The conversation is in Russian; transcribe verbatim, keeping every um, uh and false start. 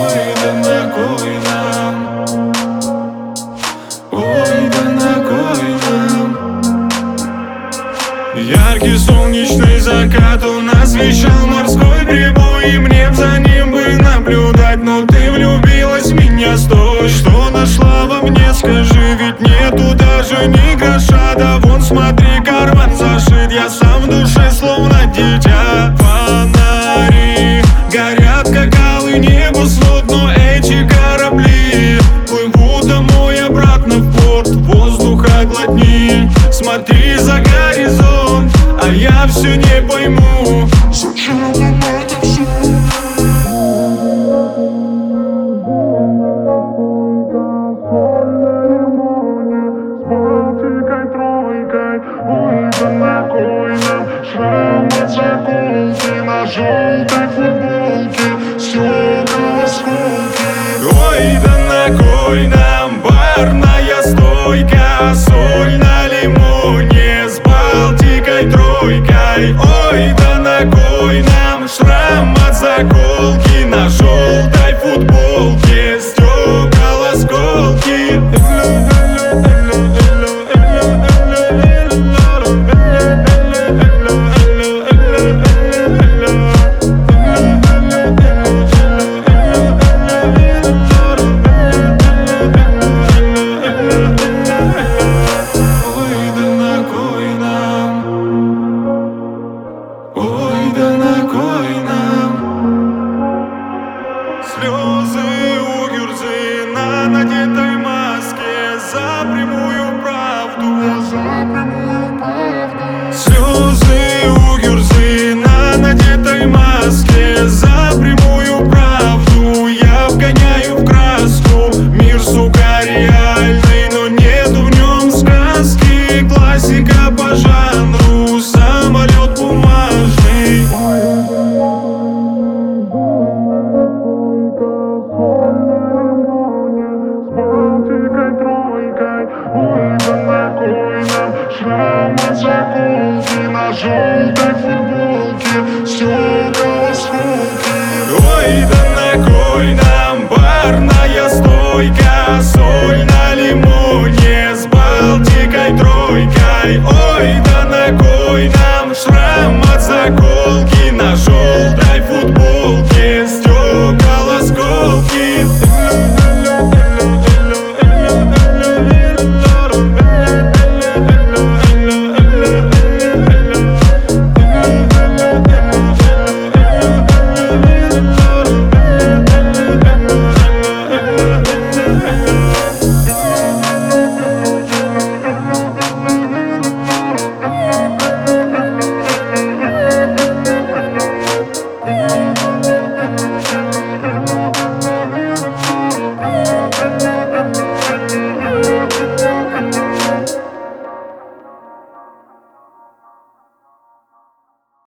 Ой, да на кой нам? Ой, да на кой нам? Яркий солнечный закат он освещал морской прибой, и мне б за ним бы наблюдать. Но ты влюбилась в меня, стой. Что нашла во мне, скажи, ведь нету даже ни гроша. Да вон смотри, карман зашит, я сам в душе словно дитя. Фонари горят, как алый небосвод, но эти корабли плывут домой обратно в порт. Воздуха глотни, смотри за горизонт, а я все не пойму, зачем нам это все? Ой, да на кой нам шрам от заколки на желтой футболке, стекла осколки. Ой, да на кой нам барная стойка, соль на лимоне с Балтикой тройкой. Ой, да на кой нам шрам от заколки на желтой футболке, стекла осколки.